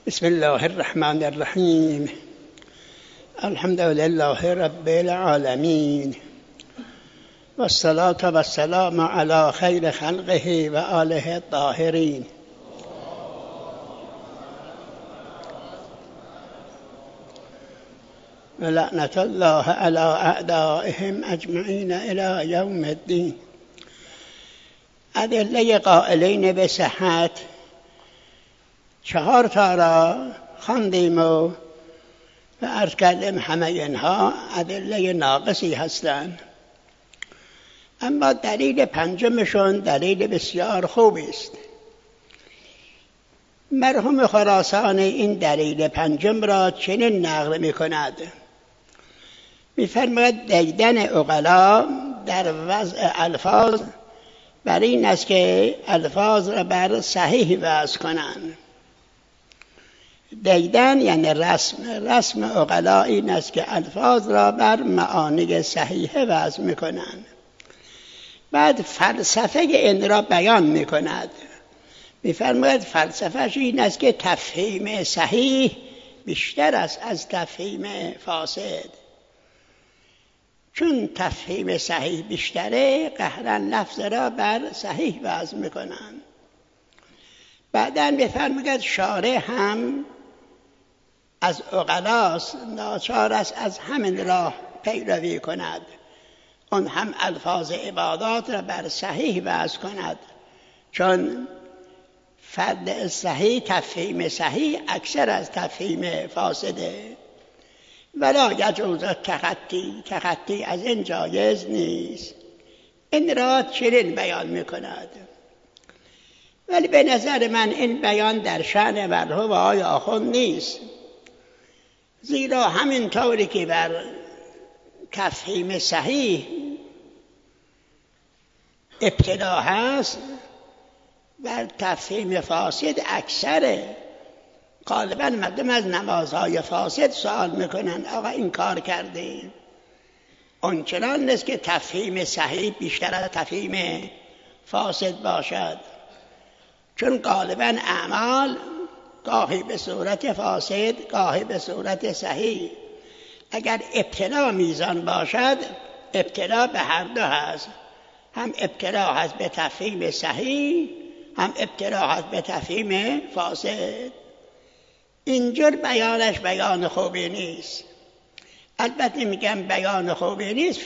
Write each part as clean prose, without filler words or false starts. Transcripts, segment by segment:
بسم الله الرحمن الرحیم. الحمد لله رب العالمین و الصلاة و السلام علی خیر خلقه و آله الطاهرین. و لعنت الله علی اعدائهم اجمعین الی یوم الدین. ادله قائلین به صحت 4 تا را خواندیم و عرض کردیم همه اینها ادله ناقصی هستند، اما دلیل پنجمشون دلیل بسیار خوبی است. مرحوم خراسانی این دلیل پنجم را چنین نقل می کند: می‌فرماید دیدن عقلا در وضع الفاظ بر این است که الفاظ را بر صحیح وضع کنند. دیدن یعنی رسم عقلا این است که الفاظ را بر معانی صحیح وضع میکنند. بعد فلسفه این را بیان میکند. میفرماید فلسفهش این است که تفهیم صحیح بیشتر است از تفهیم فاسد. چون تفهیم صحیح بیشتره، قهرا لفظ را بر صحیح وضع میکنند. بعداً میفرماید شارع هم از عقلاست، ناچار است از همین راه پیروی کند. اون هم الفاظ عبادات را بر صحیح وضع کند، چون فرد صحیح تفهیم صحیح اکثر از تفهیم فاسده. ولا یجوز تخطی از این جایز نیست. این را چنین بیان میکند. ولی به نظر من این بیان در شأن مرحوم آقای آخوند نیست، زیرا همین طوری که بر تفهیم صحیح ابتدا هست، بر تفهیم فاسد اکثره. غالبا مردم از نمازهای فاسد سوال میکنن آقا این کار کردیم. آنچنان نیست که تفهیم صحیح بیشتر از تفهیم فاسد باشد، چون غالبا اعمال گاهی به صورت فاسد گاهی به صورت صحیح. اگر ابتلا میزان باشد، ابتلا به هر دو هست، هم ابتلا هست به تفهیم صحیح، هم ابتلا هست به تفهیم فاسد. اینجور بیانش بیان خوبی نیست. البته میگم بیان خوبی نیست،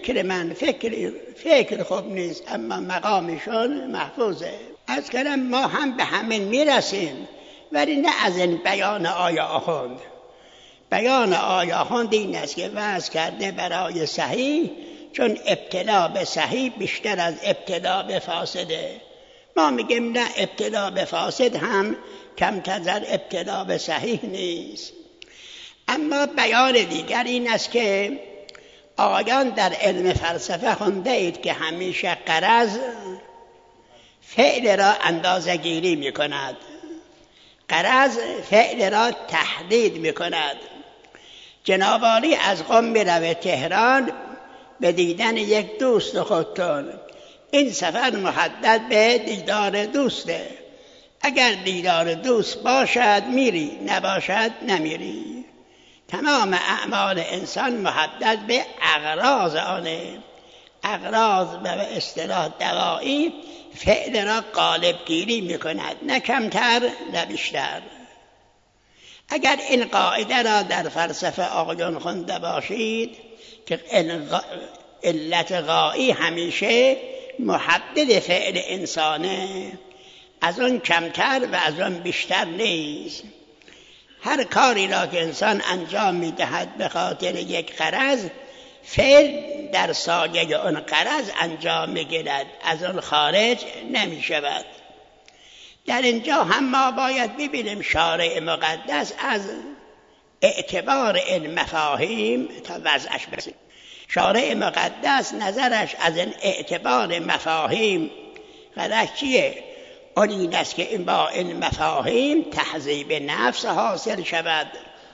فکر خوب نیست، اما مقامشون محفوظه. از کلم ما هم به همین میرسیم، ولی نه از این بیان آقای آخوند. بیان آقای آخوند این است که وضع کرده برای صحیح، چون ابتلا به صحیح بیشتر از ابتلا به فاسده. ما میگیم نه، ابتلا به فاسد هم کمتر از ابتلا به صحیح نیست. اما بیان دیگر این است که آقایان در علم فلسفه خونده اید که همیشه غرض فعل را اندازه گیری می کند، غرض فعل را تحدید می کند. جناب عالی از قم می روه تهران به دیدن یک دوست خودتون. این سفر محدد به دیدار دوسته. اگر دیدار دوست باشد میری، نباشد نمیری. تمام اعمال انسان محدد به اغراض آنه. اغراض به اصطلاح دوایی فعل را غالب گیری میکند، نه کمتر نه بیشتر. اگر این قاعده را در فلسفه آقایان خونده باشید که علت غایی همیشه محدد فعل انسانه، از اون کمتر و از اون بیشتر نیست. هر کاری را که انسان انجام میدهد به خاطر یک غرض، فعل در سایه اون غرض انجام میگیرد، از اون خارج نمیشود. در اینجا هم ما باید ببینیم شارع مقدس از اعتبار این مفاهیم تا وضعش برسیم. شارع مقدس نظرش از این اعتبار مفاهیم غرض چیه؟ اون این است که با این مفاهیم تهذیب نفس حاصل شود،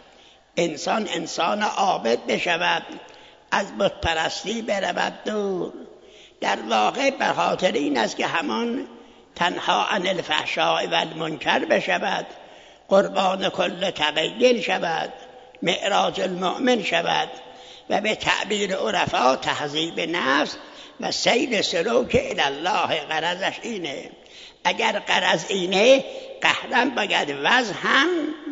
انسان عابد بشود، از بت پرستی برود دور. در واقع به خاطر این است که همان تنها عن الفحشاء و المنکر بشود، قربان کل تقیین شود، معراج المؤمن شود و به تعبیر عرفا تهذیب نفس و سیر سلوک الله. غرضش اینه. اگر غرض اینه، قهرن باید وضع هم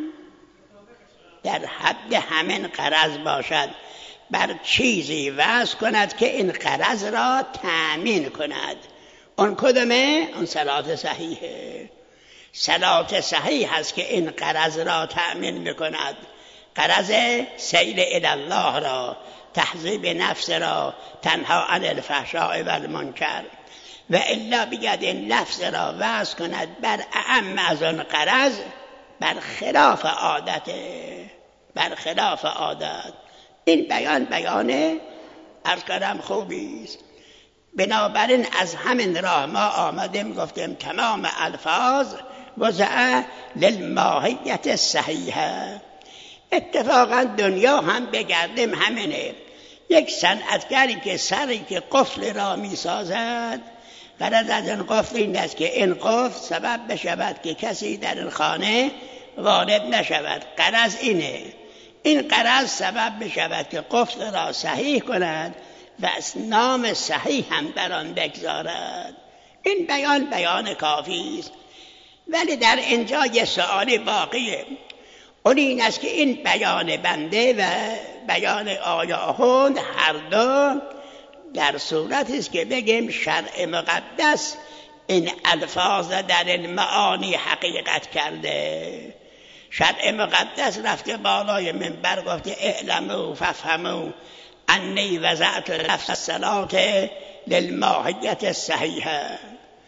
در حد همین غرض باشد، بر چیزی وضع کند که این غرض را تأمین کند. اون کدومه؟ اون صلات صحیحه. صلات صحیح هست که این غرض را تأمین میکند، غرض سیر الله را، تهذیب نفس را، تنها عن الفحشاء و المنکر. و الا بگید این لفظ را وضع کند بر اعم از آن غرض، برخلاف عادت. این بیان عرض کردم خوبی است. بنابراین از همین راه ما آمدیم گفتیم تمام الفاظ وضع للماهیت صحیحه. اتفاقا دنیا هم بگردیم همینه. یک صنعتگری که سری که قفل را می سازد، غرض از این قفل این است که این قفل سبب بشود که کسی در این خانه وارد نشود. غرض اینه. این غرض سبب بشود که قفل را صحیح کند و نام صحیح هم در آن بگذارد. این بیان کافی است. ولی در اینجا یه سؤال باقیه. اون این است که این بیان بنده و بیان آیه آخوند هر دو در صورتی است که بگیم شرع مقدس این الفاظ در این معانی حقیقت کرده. شرع مقدس رفته بالای منبر گفته اعلموا فافهموا انی وضعت لفظ الصلاة للماهیت الصحیحه.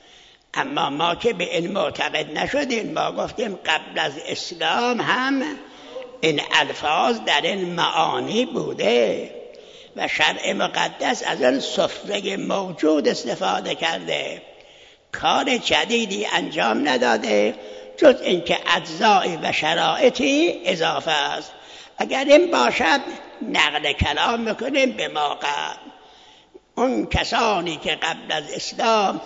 اما ما که به این معتقد نشدیم، ما گفتیم قبل از اسلام هم این الفاظ در این معانی بوده و شرع مقدس از این سفره موجود استفاده کرده، کار جدیدی انجام نداده جز اینکه اجزای و شرایطی اضافه است. اگر این باشد نقل کلام میکنیم به ما قبل. اون کسانی که قبل از اسلام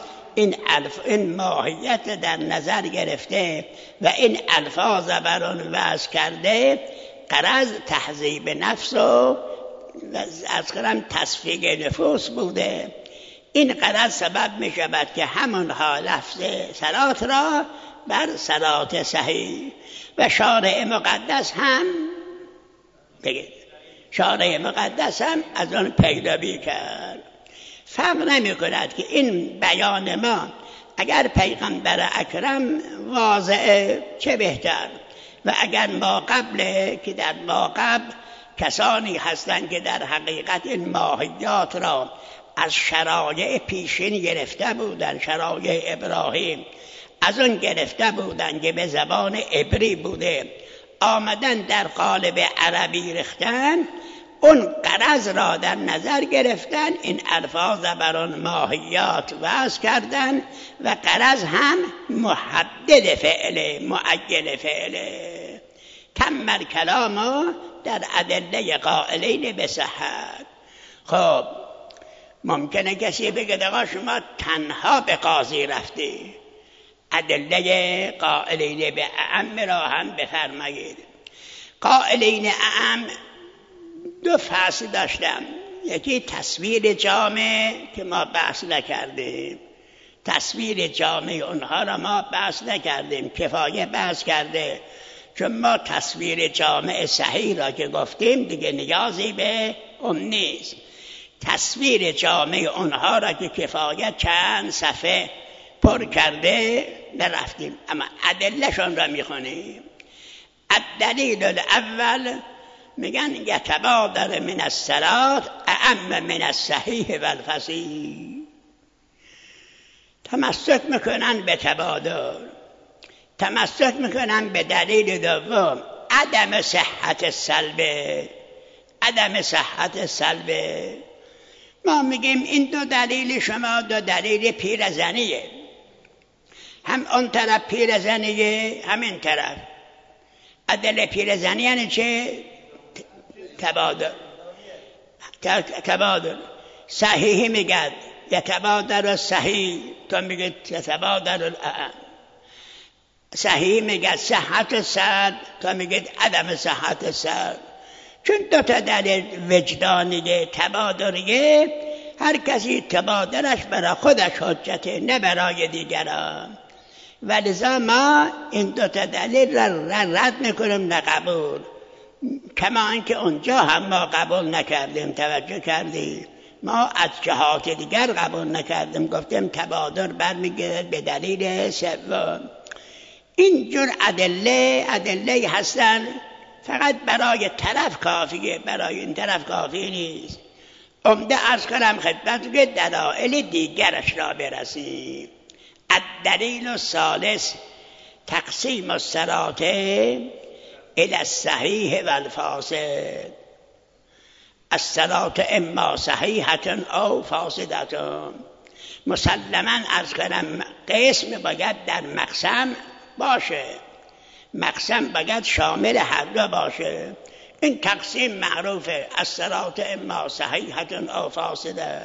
این ماهیت در نظر گرفته و این الفاظ بر آن وضع کرده، غرض تهذیب نفس و از قرم تصفیه نفوس بوده. این غرض سبب می شود که همانها لفظ صلات را بر صلات صحیح و شارع مقدس هم از آن پیروی کرد. فرق نمی کند که این بیان ما اگر پیغمبر اکرم واضحه چه بهتر، و اگر ما قبل که در ما قبل کسانی هستند که در حقیقت این ماهیات را از شرایع پیشین گرفته بودند، شرایع ابراهیم از اون گرفته بودند که به زبان عبری بوده، آمدن در قالب عربی ریختن، اون غرض را در نظر گرفتن، این الفاظ بر آن ماهیات وضع کردن و غرض هم محدد فعله، معجل فعله. تم الکلام در ادله قائلین بصحت. خب ممکنه کسی بگه آقا شما تنها به قاضی رفتی، ادله قائلین به اعم را هم بفرمایید. قائلین اعم دو فصل داشتم. یکی تصویر جامع که ما بحث نکردیم، تصویر جامع اونها را ما بحث نکردیم، کفایه بحث کرده، چون ما تصویر جامع صحیح را که گفتیم دیگه نیازی به اون نیست. تصویر جامع اونها را که کفایه چند صفحه پر کرده نرفتیم، اما ادلهشون را میخونیم. الدلیل الاول میگن یتبادر من الصلاة اعم من الصحیح و الفصیح. تمسک میکنن به تبادر، تمسک میکنن به دلیل دوم عدم صحت سلبه. عدم صحت سلبه ما میگیم این دو دلیل شما دو دلیل پیرزنیه، هم اون طرف پیرزنیه هم این طرف. ادله پیرزنی یعنی چه؟ تبادل. صحیحی میگد یتبادر صحیح، تو میگه یتبادر الاعم. صحیح میگه صحت سر، تا میگه عدم صحت سر. چون دو تا دلیل وجدانیه تبادریه، هر کسی تبادرش برای خودش حجته، نه برای دیگران. ولذا ما این دو تا دلیل را رد میکنیم، نه قبول. کما اینکه اونجا هم ما قبول نکردیم، توجه کردیم، ما از جهات دیگر قبول نکردیم، گفتیم تبادر برمیگرد به دلیل سوم. اینجور ادله هستن، فقط برای طرف کافیه، برای این طرف کافی نیست. عمده عرض کنم خدمت که دلایل دیگرش را برسیم. الدلیل الثالث تقسیم الصلاة الی الصحیح و الفاسد. الصلاة اما صحیحة او فاسدة. مسلما عرض کنم قسم باید در مقسم باشه، مقسم باید شامل هر دو باشه. این تقسیم معروفه، الصلاة اما صحیحة او فاسده.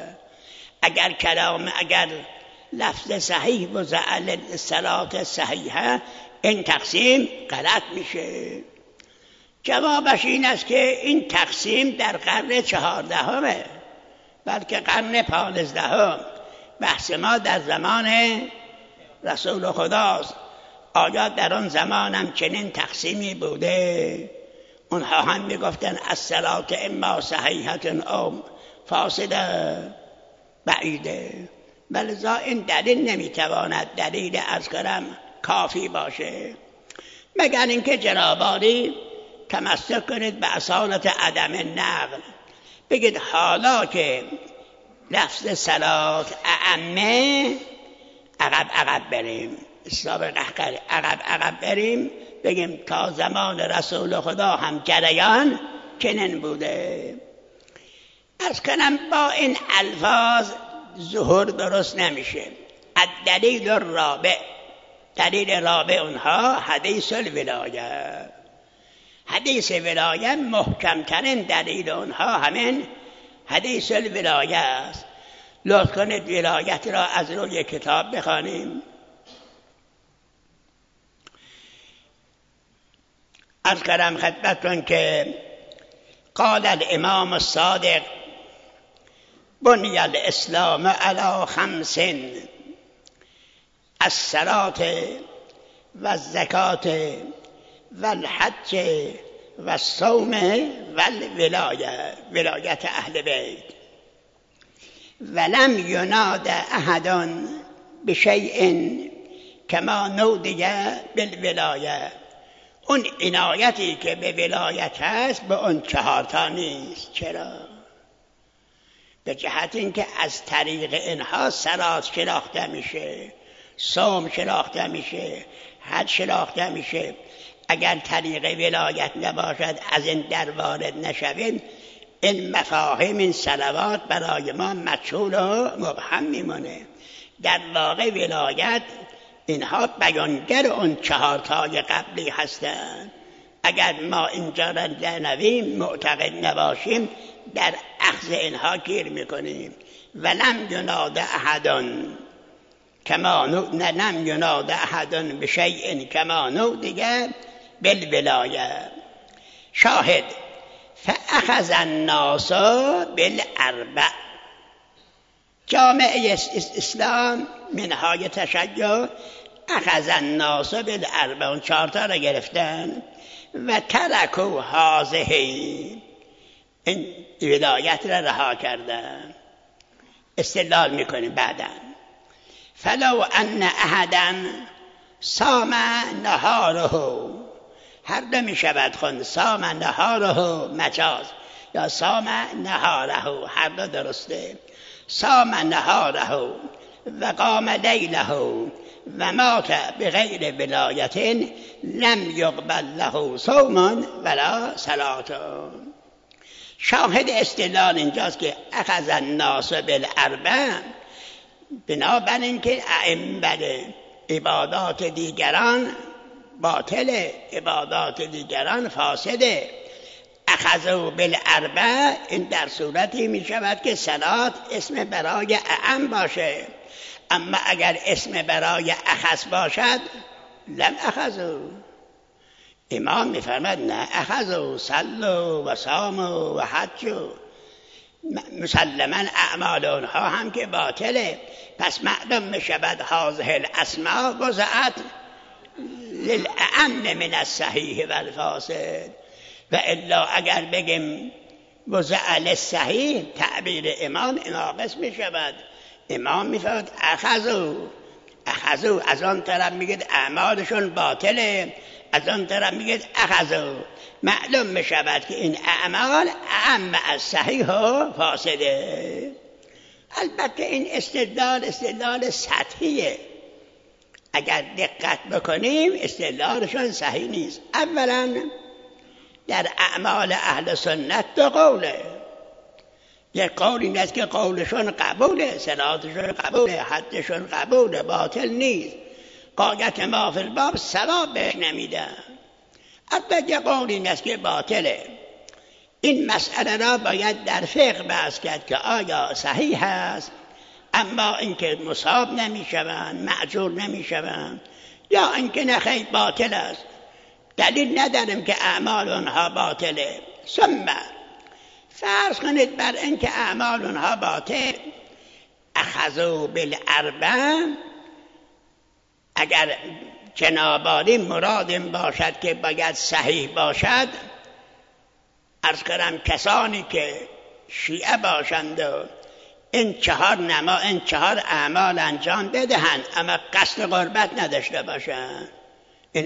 اگر لفظ صحیح وضع الصلاة صحیحه، این تقسیم غلط میشه. جوابش این است که این تقسیم در قرن 14، بلکه قرن 15. بحث ما در زمان رسول خداست. آیا در آن زمانم چنین تقسیمی بوده؟ اونها هم میگفتن الصلاة اما صحیحة او فاسده، بعیده. ولذا این دلیل نمیتواند دلیل از کرم کافی باشه، مگر اینکه جنابانی تمسک کنید به اصالت عدم نقل، بگید حالا که لفظ صلات اعمه، عقب بریم، عقب بریم، بگیم تا زمان رسول خدا هم جریان چنین بوده. از کنم با این الفاظ ظهور درست نمیشه. الدلیل الرابع، دلیل رابع اونها حدیث الولایه. حدیث ولایه محکمترین دلیل اونها همین حدیث الولایه است. لطف کنید ولایت را از روی کتاب بخوانیم. عرض کردم خدمتتون که قال الامام الصادق بنی الاسلام علی 5: الصلاة و الزکاة و الحج و الصوم و الولایه، ولایت اهل بیت. ولم یناد احد بشیء کما نودی بالولایه. اون عنایتی که به ولایت هست به اون 4 تا نیست. چرا؟ به جهت اینکه از طریق اینها صلات شناخته میشه، صوم شناخته میشه، حج شناخته میشه. اگر طریق ولایت نباشد، از این در وارد نشویم، این مفاهیم، این صلوات برای ما مجهول و مبهم میمونه. در واقع ولایت اینها بیانگر اون 4 تای قبلی هستند. اگر ما اینجا را ننویم، معتقد نباشیم، در اخذ اینها گیر میکنیم. ولم یناد احد کما لم یناد احد بشیء کما نودی بالولایه. شاهد فاخذ الناس بالاربع. جامعه اسلام منهای تشیع اخذ الناس بالاربع، اون 4 تا را گرفتن و ترکوا هذه، این ولایت را رها کردن. استدلال میکنیم بعداً. فلو ان احدا صام نهاره، هر دو می شود خوند، صام نهاره مجاز یا صام نهاره، هر دو درسته. صام نهاره و قام لیله و مات بغیر ولایت لم یقبل له صوم ولا صلاة. شاهد استدلال اینجاست که اخذ الناس بالاربع، بنابراین اینکه ائمه عبادات دیگران باطل، عبادات دیگران فاسده. اخذوا بالاربع، این در صورتی می شود که صلات اسم برای اعم باشه، اما اگر اسم برای اخذ باشد لم اخذوا. امام میفرماد نه، اخذوا صلوا و صاموا و حجوا. مسلما اعمال اونها هم که باطله. پس معلوم میشود هذه الاسماء وضعت للأمن من الصحیح و الفاسد. و الا اگر بگیم وضع للصحیح، تعبیر امام ناقص میشود. امام میفرماد اخذوا، از آن طرف میگید اعمالشون باطله، از آن طرف میگید اخذوا. معلوم میشود که این اعمال اعم از صحیح و فاسده. البته این استدلال سطحیه. اگر دقت بکنیم استدلالشون صحیح نیست. اولا در اعمال اهل سنت دو قوله. یک قول این است که قولشون قبوله، صلاتشون قبوله، حجشون قبوله، باطل نیست. غایت ما فی الباب ثواب بهش نمیدن. البته قول این است که باطله. این مسئله را باید در فقه بحث کرد که آیا صحیح است، اما اینکه مصاب نمیشوند، معذور نمیشوند، یا اینکه نخیر باطل است. دلیل نداریم که اعمال اونها باطله. ثم فرض کنید بر اینکه اعمال اونها باطل، اخذوا بالاربع، اگر جنابالی مراد این باشد که باید صحیح باشد، عرض کنم کسانی که شیعه باشند و این چهار اعمال انجام بدهند اما قصد قربت نداشته باشند، این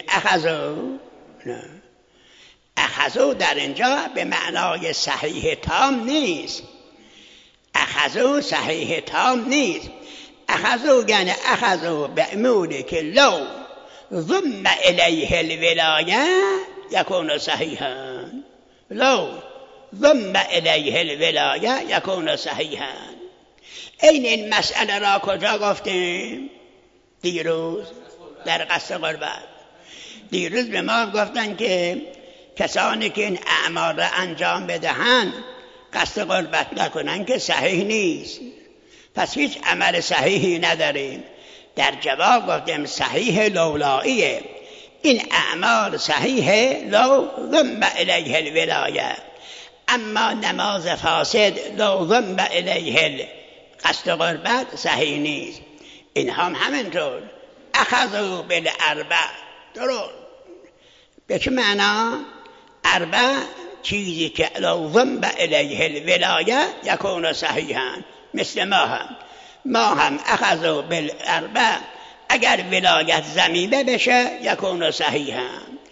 اخذوا در اینجا به معنای صحیح تام نیست. اخذوا صحیح تام نیست. اخذوا یعنی اخذوا به اموری که لو ضم الیه الولایه یکون صحیحا، لو ضم الیه الولایه یکون صحیحا. این مسئله را کجا گفتیم؟ دیروز در قصد قربت. دیروز به ما گفتن که کسانی که این اعمال را انجام بدهند قصد قربت نکنن که صحیح نیست، پس هیچ عمل صحیحی نداریم. در جواب گفتیم صحیح لولاییه. این اعمال صحیحه لو ضم الیه الولایه، اما نماز فاسد لو ضم الیه قصد قربت صحیح نیست. این هم همینطور. اخذوا بالاربع، درست. به چه معنا؟ اربع چیزی که لو ضم الیه الولایه یکون صحیحا. مثل ما هم اخذوا بالاربع، اگر ولایت ضمیمه بشه یکون صحیحا.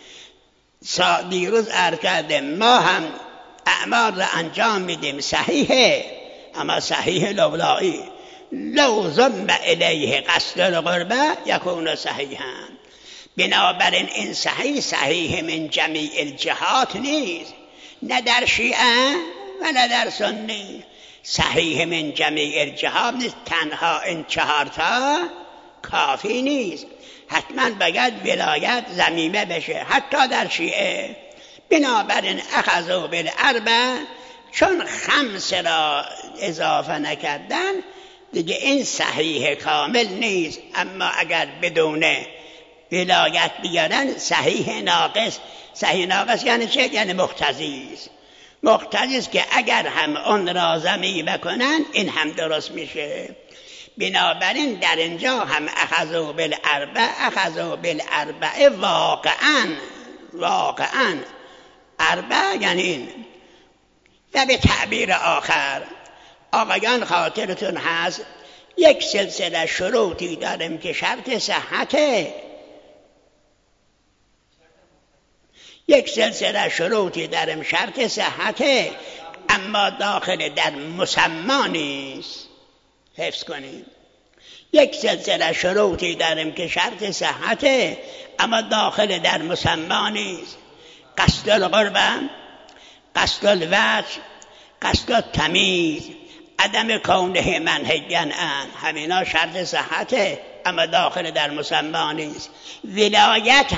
دیروز عرض کردیم ما هم اعمال را انجام میدیم صحیحه، اما صحیح لولایی. لو ضم الیه قصد القربه یکون صحیحا. بنابراین این صحیح من جمیع الجهات نیست، نه در شیعه و نه در سنی. صحیح من جمیع الجهات نیست. تنها این چهارتا کافی نیست، حتما باید ولایت ضمیمه بشه، حتی در شیعه. بنابراین اخذوا بالاربع، چون خمس را اضافه نکردن دیگه این صحیح کامل نیست. اما اگر بدون ولایت بیارن صحیح ناقص. صحیح ناقص یعنی چه؟ یعنی مقتضی است که اگر هم اون را ضمیمه کنن این هم درست میشه. بنابراین در اینجا هم اخذوا بالاربع واقعا اربع یعنی این. و به تعبیر آخر، آقایان خاطرتون هست یک سلسله شروطی داریم که شرط صحته. شرط صحته، اما داخل در مسما نیست. حفظ کنیم. یک سلسله شروطی داریم که شرط صحته، اما داخل در مسما نیست. قصد القربه، قصد الوجه، قصد التمیز، عدم کونه منهیا عنه، همینا شرط صحته، اما داخل در مسما نیست. ولایت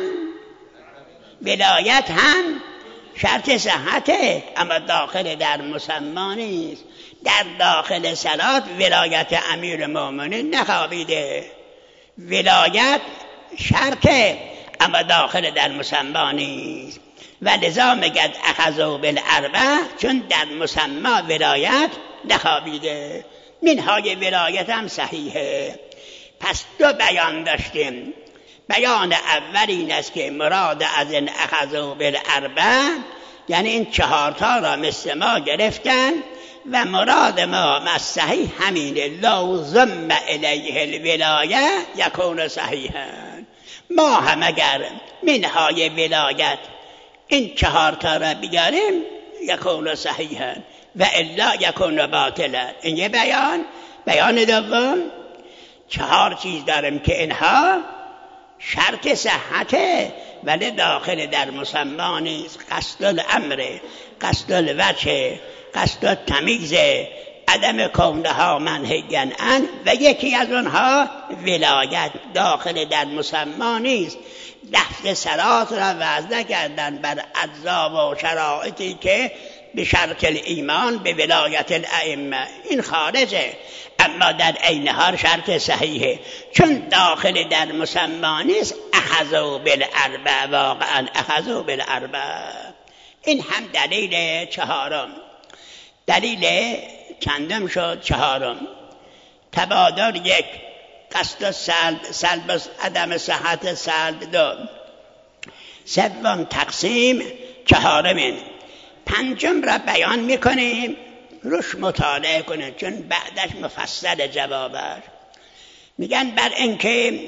هم شرط صحته، اما داخل در مسما نیست. در داخل صلات ولایت امیر المؤمنین نخوابیده. ولایت شرطه اما داخل در مسما نیست. و لذا میگد اخذوا بالاربع، چون در مسما ولایت نخوابیده. منهای ولایت هم صحیحه. پس دو بیان داشتیم. بیان اول این است که مراد از این اخذوا بالاربع یعنی این 4 تا را مثل ما گرفتن و مراد ما از صحیح همینه. لو ضم الیه الولایه یکون صحیحا. ما هم اگر منهای ولایت این 4 تا را بیاریم یکون صحیحا و الا یکون باطلا. این یه بیان. بیان دوم 4 چیز داریم که اینها شرط صحته ولی داخل در مسما نیست. قصد الامر، قصد الوجه، قصد التمیز، عدم کونها منهیا عنه و یکی از آنها ولایت داخل در مسما نیست. لفظ صلات را وضع کردن بر اجزا و شرایطی که به شرط الایمان به ولایت الائمه، این خارجه. اما در عین حال شرط صحیحه چون داخل در مسما نیست. اخذوا بالاربع، واقعا اخذوا بالاربع. این هم دلیل 4. دلیل چندم شد؟ 4. تبادر 1، قصد سلب عدم صحت سلب 2، 3 تقسیم 4. 5 را بیان میکنیم، روش مطالعه کنید چون بعدش مفصل جوابش. میگن بر اینکه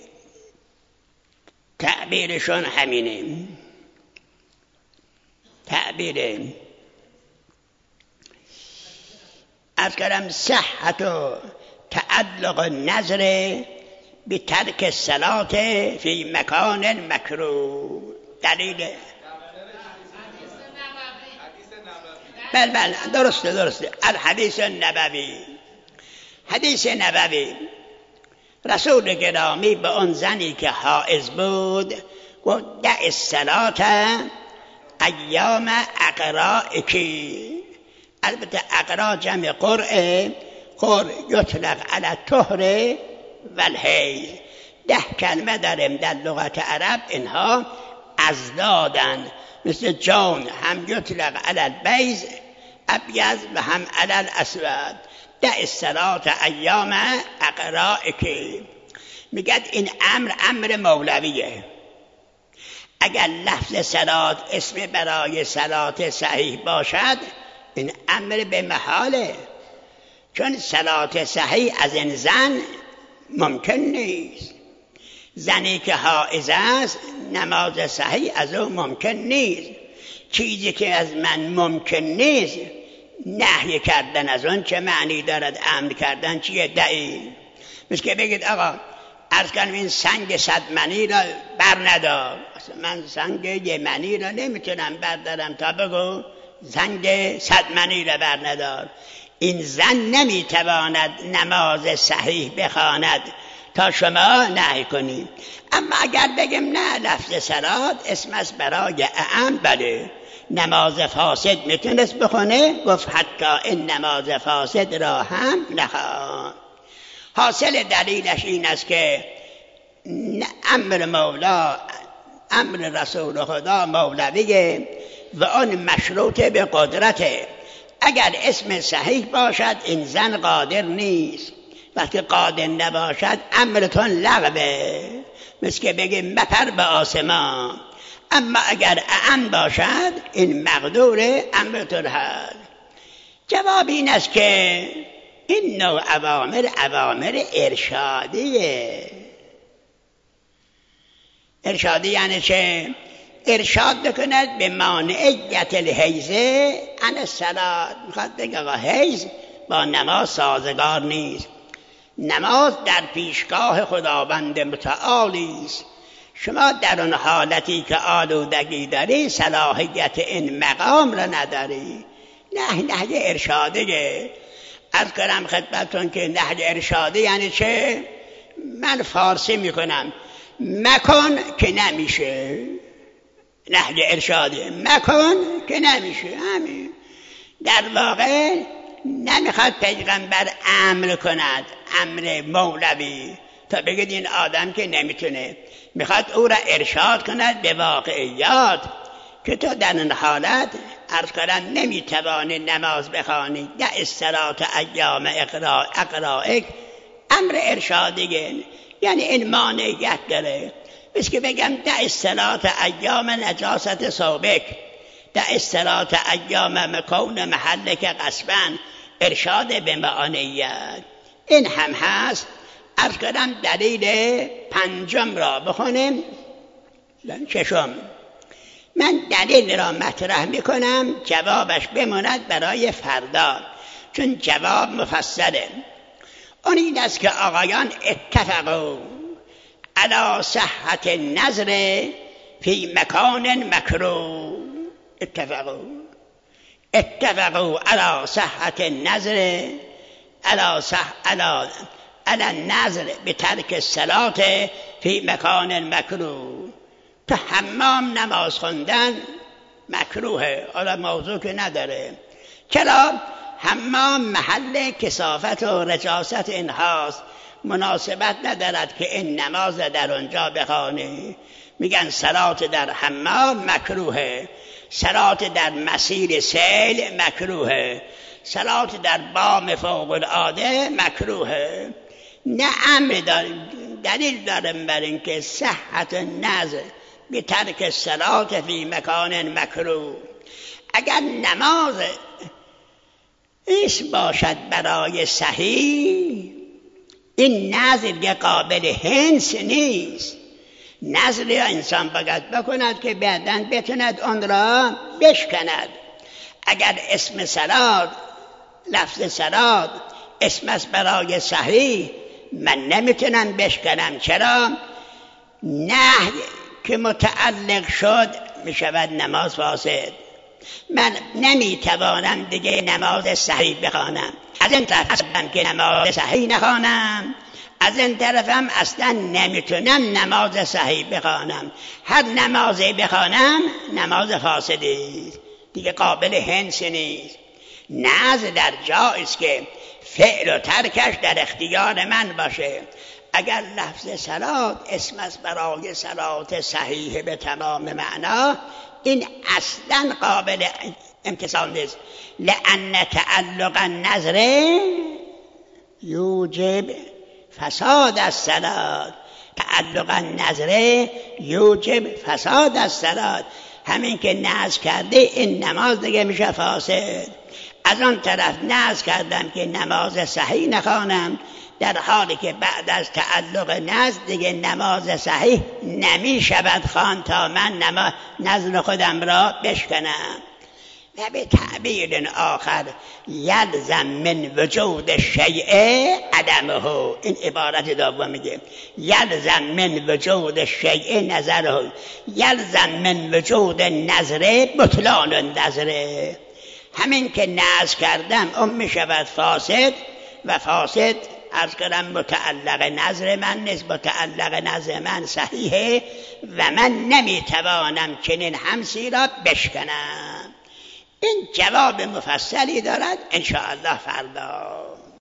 تعبیرشون همینه. تعبیر از کلم صحت و تعلق النظر به ترک الصلاة فی مکان مکروه. دلیل بله درسته. الحدیث النبوی، حدیث نبوی. رسول گرامی به اون زنی که حائض بود گفت دع الصلاة ایام اقرائکی. البته اقرا جمع قرعه، قرع یطلق علی الطهر والحیض. 10 کلمه داریم در لغت عرب، اینها ازدادن. مثل جون هم یطلق علی البیض ابیض و هم علی الاسود. دع الصلاة ایام اقرائکی. میگد این امر مولویه. اگر لفظ صلات اسم برای صلات صحیح باشد این امر به محاله، چون صلات صحیح از این زن ممکن نیست. زنی که حائض است نماز صحیح از او ممکن نیست. چیزی که از من ممکن نیست نهی کردن از اون چه معنی دارد؟ امر کردن چیه؟ دعی. مثل که بگید آقا عرض کنم این سنگ 100 منی را بر ندار. من سنگ 1 منی را نمیتونم بردارم تا بگو سنگ 100 منی را بر ندار. این زن نمیتواند نماز صحیح بخواند تا شما نهی کنید. اما اگر بگیم نه لفظ صلات اسم است برای اعم، بله نماز فاسد میتونست بخونه، گفت حتی این نماز فاسد را هم نخوان. حاصل دلیلش این است که امر مولا، امر رسول خدا مولویه و آن مشروط به قدرته. اگر اسم صحیح باشد این زن قادر نیست، وقتی قادر نباشد امرتون لغوه. مثل که بگیم مپر به آسمان. اما اگر اعم باشد این مقدور امرتون هست. جواب این است که این نوع اوامر ارشادیه. ارشادی یعنی چه؟ ارشاد بکند به مانعیت الحیض عن الصلاة. میخواد بگه آقا حیض با نماز سازگار نیست. نماز در پیشگاه خداوند متعالی است. شما در اون حالتی که آلودگی داری صلاحیت این مقام را نداری. نهی ارشادیه. عرض کنم خدمتتون که نهی ارشادی یعنی چه؟ من فارسی میکنم مکن که نمیشه. نهی ارشادی مکن که نمیشه. همین در واقع نمیخواد پیغمبر امر کند، امر مولوی، تا بگید این آدم که نمیتونه، میخواد او را ارشاد کند به واقعیات که تو در این حالت عرض کردن نمیتوانی نماز بخوانی. دع الصلاة ایام اقرائک، امر ارشادیه، یعنی این مانعیت داره. بس که بگم دع الصلاة ایام نجاست ثوبک، دع الصلاة ایام مکون محلک قصبا، ارشاد به معانیت. این هم هست. عرض کردم دلیل پنجم را بخونیم. ششم، من دلیل را مطرح میکنم، جوابش بماند برای فردا، چون جواب مفصله. اون این است که آقایان اتفقوا علی صحت النظر فی مکان مکروه. اتفقوا علی صحت النظر علی النظر بترک الصلاة فی مکان مکروه. تو حمام نماز خوندن مکروهه، حالا موضوع که نداره. چرا؟ حمام محل کثافت و رجاست اینهاست، مناسبت ندارد که این نماز در اونجا بخوانی. میگن صلات در حمام مکروهه، صلات در مسیر سیل مکروهه، صلات در بام فوق العاده مکروهه. نه امر داریم، دلیل داریم بر این که صحت النظر به ترک الصلاة فی مکان مکروه. اگر نماز اسم باشد برای صحیح، این نظر قابل حنس نیست. نظر انسان باید بکند که بعداً بتوند آن را بشکند. اگر اسم صلات، لفظ صلات اسم است برای صحیح، من نمیتونم بشکنم. چرا؟ نهی که متعلق شد میشود نماز فاسد. من نمیتوانم دیگه نماز صحیح بخوانم، از این طرف اصلا که نماز صحیح نخوانم، از این طرفم اصلا نمیتونم نماز صحیح بخوانم. هر نمازی بخوانم نماز فاسدی دیگه، قابل حنس نیست. نظر در جایست که فعل و ترکش در اختیار من باشه. اگر لفظ صلات اسم است برای صلات صحیح به تمام معنا، این اصلا قابل امتثال نیست. لأن تعلق النظر یوجب فساد الصلاة. تعلق النظر یوجب فساد الصلاة. همین که نذر کرده این نماز دیگه میشه فاسد. از آن طرف نذر کردم که نماز صحیح نخوانم، در حالی که بعد از تعلق نذر دیگه نماز صحیح نمی شود خواند تا من نذر خودم را بشکنم. و به تعبیر آخر یلزم من وجود الشیء عدمه. این عبارت دوم میگه یلزم من وجود الشیء نظره، یلزم من وجود النظر بطلان النظر. همین که نذر کردم اون میشود فاسد، و فاسد عرض کردم متعلق نظر من نیست، متعلق نظر من صحیحه و من نمیتوانم چنین همسی را بشکنم. این جواب مفصلی دارد انشاءالله فردا.